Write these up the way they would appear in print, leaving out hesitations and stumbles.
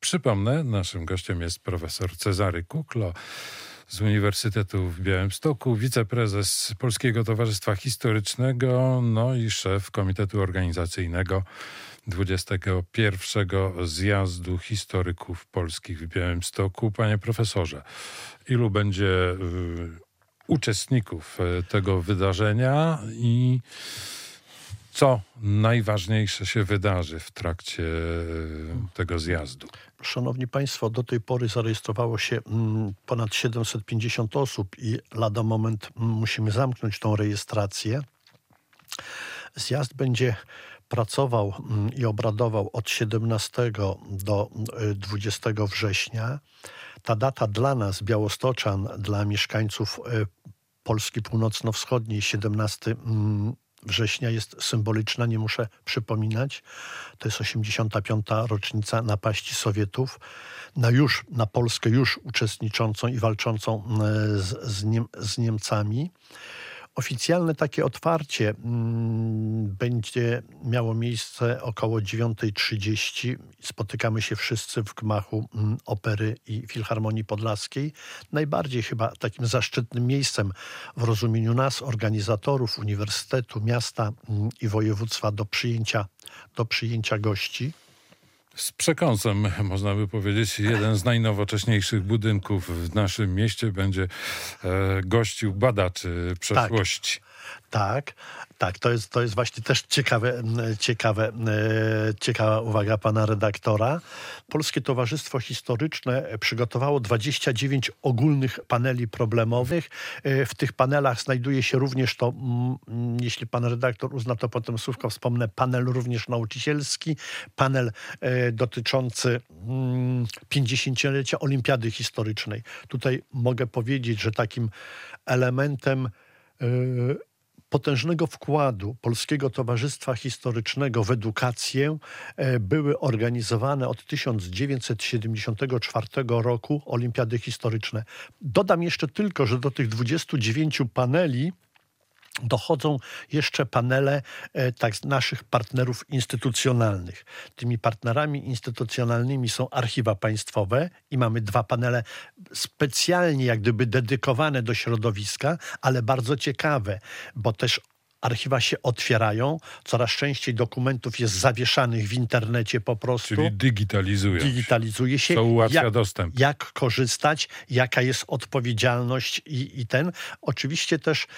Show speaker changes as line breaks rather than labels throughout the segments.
Przypomnę, naszym gościem jest profesor Cezary Kuklo z Uniwersytetu w Białymstoku, wiceprezes Polskiego Towarzystwa Historycznego, no i szef Komitetu Organizacyjnego 21. Zjazdu Historyków Polskich w Białymstoku. Panie profesorze, ilu będzie uczestników tego wydarzenia i co najważniejsze się wydarzy w trakcie tego zjazdu?
Szanowni Państwo, do tej pory zarejestrowało się ponad 750 osób i lada moment musimy zamknąć tą rejestrację. Zjazd będzie pracował i obradował od 17 do 20 września. Ta data dla nas, białostoczan, dla mieszkańców Polski Północno-Wschodniej, 17 września jest symboliczna, nie muszę przypominać. To jest 85. rocznica napaści Sowietów na Polskę już uczestniczącą i walczącą z Niemcami. Oficjalne takie otwarcie będzie miało miejsce około 9:30. Spotykamy się wszyscy w gmachu Opery i Filharmonii Podlaskiej. Najbardziej chyba takim zaszczytnym miejscem w rozumieniu nas, organizatorów, uniwersytetu, miasta i województwa do przyjęcia gości.
Z przekąsem, można by powiedzieć, jeden z najnowocześniejszych budynków w naszym mieście będzie gościł badaczy przeszłości.
Tak. To jest właśnie też ciekawa uwaga pana redaktora. Polskie Towarzystwo Historyczne przygotowało 29 ogólnych paneli problemowych. W tych panelach znajduje się również to, jeśli pan redaktor uzna, to potem słówko wspomnę, panel również nauczycielski, panel dotyczący 50-lecia Olimpiady Historycznej. Tutaj mogę powiedzieć, że takim elementem potężnego wkładu Polskiego Towarzystwa Historycznego w edukację były organizowane od 1974 roku Olimpiady Historyczne. Dodam jeszcze tylko, że do tych 29 paneli dochodzą jeszcze panele naszych partnerów instytucjonalnych. Tymi partnerami instytucjonalnymi są archiwa państwowe i mamy 2 panele specjalnie jak gdyby dedykowane do środowiska, ale bardzo ciekawe, bo też archiwa się otwierają, coraz częściej dokumentów jest zawieszanych w internecie po prostu.
Czyli digitalizuje się.
To
ułatwia dostęp.
Jak korzystać, jaka jest odpowiedzialność i ten. Oczywiście też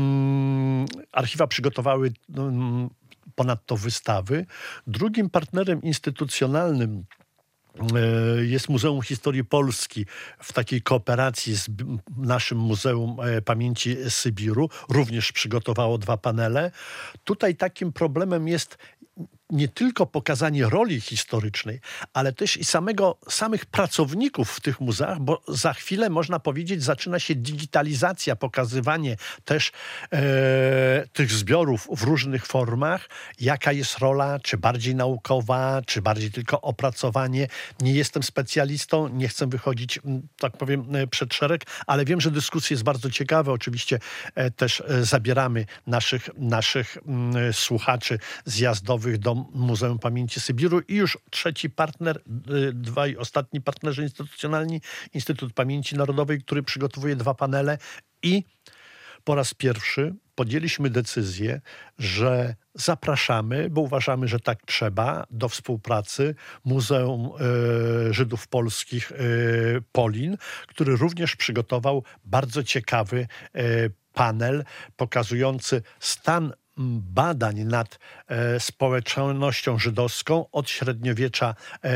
archiwa przygotowały ponadto wystawy. Drugim partnerem instytucjonalnym jest Muzeum Historii Polski w takiej kooperacji z naszym Muzeum Pamięci Sybiru. Również przygotowało 2 panele. Tutaj takim problemem jest nie tylko pokazanie roli historycznej, ale też i samych pracowników w tych muzeach, bo za chwilę, można powiedzieć, zaczyna się digitalizacja, pokazywanie też tych zbiorów w różnych formach, jaka jest rola, czy bardziej naukowa, czy bardziej tylko opracowanie. Nie jestem specjalistą, nie chcę wychodzić, tak powiem, przed szereg, ale wiem, że dyskusje jest bardzo ciekawe. Oczywiście też zabieramy naszych słuchaczy zjazdowych do Muzeum Pamięci Sybiru i już trzeci partner, 2 ostatni partnerzy instytucjonalni, Instytut Pamięci Narodowej, który przygotowuje 2 panele i po raz pierwszy podjęliśmy decyzję, że zapraszamy, bo uważamy, że tak trzeba, do współpracy Muzeum Żydów Polskich Polin, który również przygotował bardzo ciekawy panel pokazujący stan badań nad społecznością żydowską od średniowiecza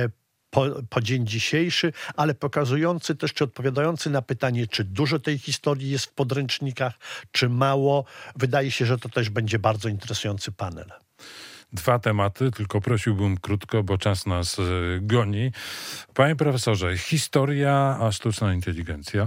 po dzień dzisiejszy, ale pokazujący też, czy odpowiadający na pytanie, czy dużo tej historii jest w podręcznikach, czy mało. Wydaje się, że to też będzie bardzo interesujący panel.
2 tematy, tylko prosiłbym krótko, bo czas nas goni. Panie profesorze, historia a sztuczna inteligencja.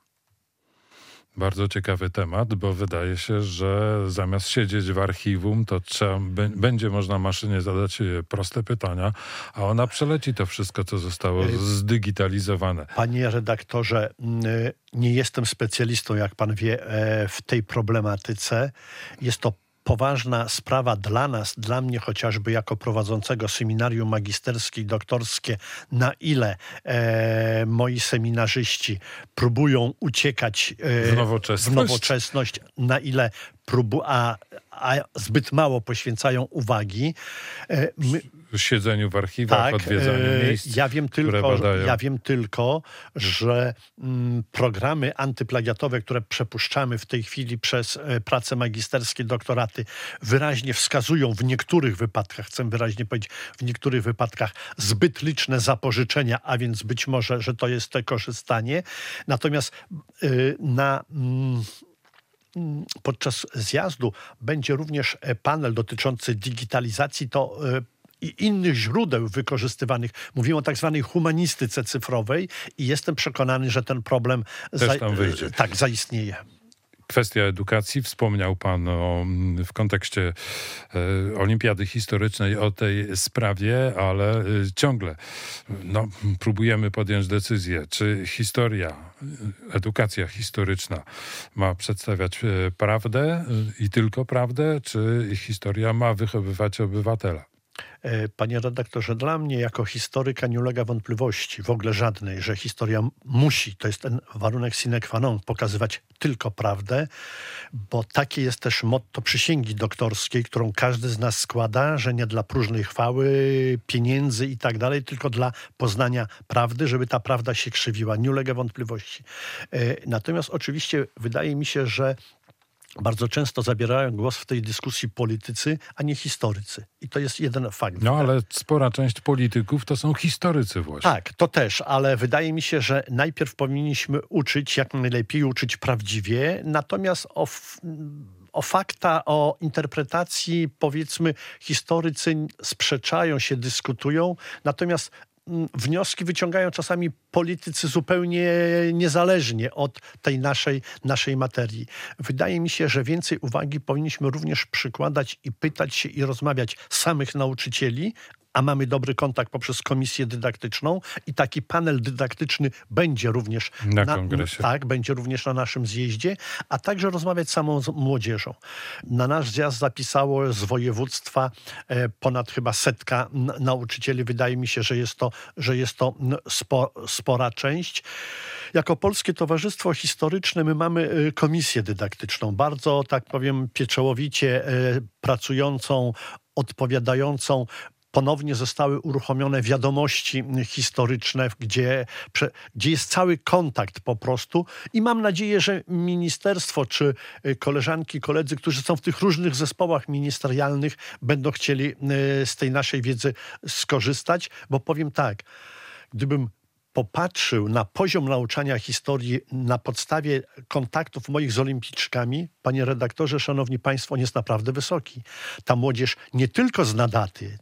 Bardzo ciekawy temat, bo wydaje się, że zamiast siedzieć w archiwum, to będzie można maszynie zadać proste pytania, a ona przeleci to wszystko, co zostało zdigitalizowane.
Panie redaktorze, nie jestem specjalistą, jak pan wie, w tej problematyce. Jest to poważna sprawa dla nas, dla mnie chociażby jako prowadzącego seminarium magisterskie i doktorskie, na ile moi seminarzyści próbują uciekać w nowoczesność, na ile a zbyt mało poświęcają uwagi.
Siedzeniu w archiwach, odwiedzaniu miejsc,
ja wiem tylko, że programy antyplagiatowe, które przepuszczamy w tej chwili przez prace magisterskie, doktoraty, wyraźnie wskazują w niektórych wypadkach, chcę wyraźnie powiedzieć, w niektórych wypadkach zbyt liczne zapożyczenia, a więc być może, że to jest to korzystanie. Natomiast podczas zjazdu będzie również panel dotyczący digitalizacji i innych źródeł wykorzystywanych. Mówimy o tak zwanej humanistyce cyfrowej i jestem przekonany, że ten problem zaistnieje.
Kwestia edukacji. Wspomniał pan w kontekście Olimpiady Historycznej o tej sprawie, ale ciągle próbujemy podjąć decyzję, czy edukacja historyczna ma przedstawiać prawdę i tylko prawdę, czy historia ma wychowywać obywatela.
Panie redaktorze, dla mnie jako historyka nie ulega wątpliwości, w ogóle żadnej, że historia musi, to jest ten warunek sine qua non, pokazywać tylko prawdę, bo takie jest też motto przysięgi doktorskiej, którą każdy z nas składa, że nie dla próżnej chwały, pieniędzy i tak dalej, tylko dla poznania prawdy, żeby ta prawda się krzywiła. Nie ulega wątpliwości. Natomiast oczywiście wydaje mi się, że bardzo często zabierają głos w tej dyskusji politycy, a nie historycy. I to jest jeden fakt.
Ale spora część polityków to są historycy właśnie.
Tak, to też, ale wydaje mi się, że najpierw powinniśmy uczyć, jak najlepiej uczyć prawdziwie, natomiast o interpretacji, powiedzmy, historycy sprzeczają się, dyskutują, natomiast wnioski wyciągają czasami politycy zupełnie niezależnie od tej naszej materii. Wydaje mi się, że więcej uwagi powinniśmy również przykładać i pytać się i rozmawiać samych nauczycieli, a mamy dobry kontakt poprzez komisję dydaktyczną i taki panel dydaktyczny będzie również
na kongresie.
Będzie również na naszym zjeździe, a także rozmawiać z samą młodzieżą. Na nasz zjazd zapisało z województwa ponad chyba 100 nauczycieli. Wydaje mi się, że jest to spora część. Jako Polskie Towarzystwo Historyczne my mamy komisję dydaktyczną, bardzo, tak powiem, pieczołowicie pracującą, odpowiadającą. Ponownie zostały uruchomione wiadomości historyczne, gdzie jest cały kontakt po prostu i mam nadzieję, że ministerstwo czy koleżanki, koledzy, którzy są w tych różnych zespołach ministerialnych, będą chcieli z tej naszej wiedzy skorzystać, bo powiem tak, gdybym popatrzył na poziom nauczania historii na podstawie kontaktów moich z olimpijczykami, panie redaktorze, szanowni państwo, on jest naprawdę wysoki. Ta młodzież nie tylko zna daty,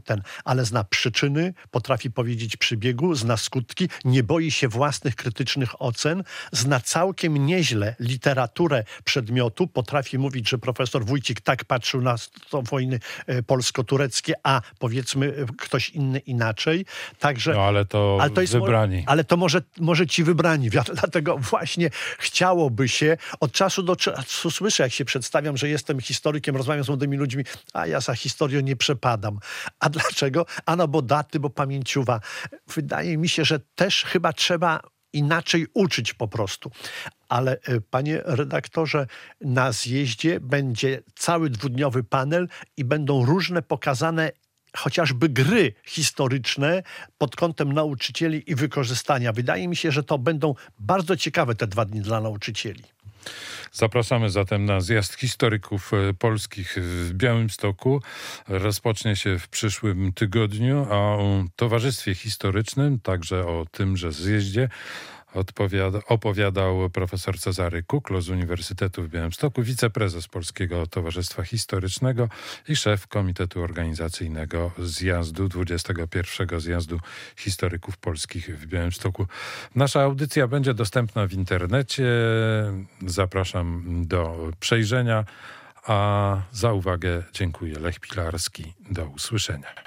ale zna przyczyny, potrafi powiedzieć przybiegu, zna skutki, nie boi się własnych krytycznych ocen, zna całkiem nieźle literaturę przedmiotu, potrafi mówić, że profesor Wójcik tak patrzył na wojny polsko-tureckie, a powiedzmy ktoś inny inaczej. Także,
ale to jest wybrani.
Ale to może ci wybrani. Dlatego właśnie chciałoby się od czasu do czasu słyszę, jak się przedstawiam, że jestem historykiem, rozmawiam z młodymi ludźmi, a ja za historią nie przepadam. A dlaczego? Bo daty, bo pamięciowa. Wydaje mi się, że też chyba trzeba inaczej uczyć po prostu. Ale panie redaktorze, na zjeździe będzie cały 2-dniowy panel i będą różne pokazane chociażby gry historyczne pod kątem nauczycieli i wykorzystania. Wydaje mi się, że to będą bardzo ciekawe te 2 dni dla nauczycieli.
Zapraszamy zatem na zjazd historyków polskich w Białymstoku. Rozpocznie się w przyszłym tygodniu, a o Towarzystwie Historycznym, także o tymże zjeździe, opowiadał profesor Cezary Kuklo z Uniwersytetu w Białymstoku, wiceprezes Polskiego Towarzystwa Historycznego i szef Komitetu Organizacyjnego Zjazdu, 21. Zjazdu Historyków Polskich w Białymstoku. Nasza audycja będzie dostępna w internecie. Zapraszam do przejrzenia, a za uwagę dziękuję. Lech Pilarski. Do usłyszenia.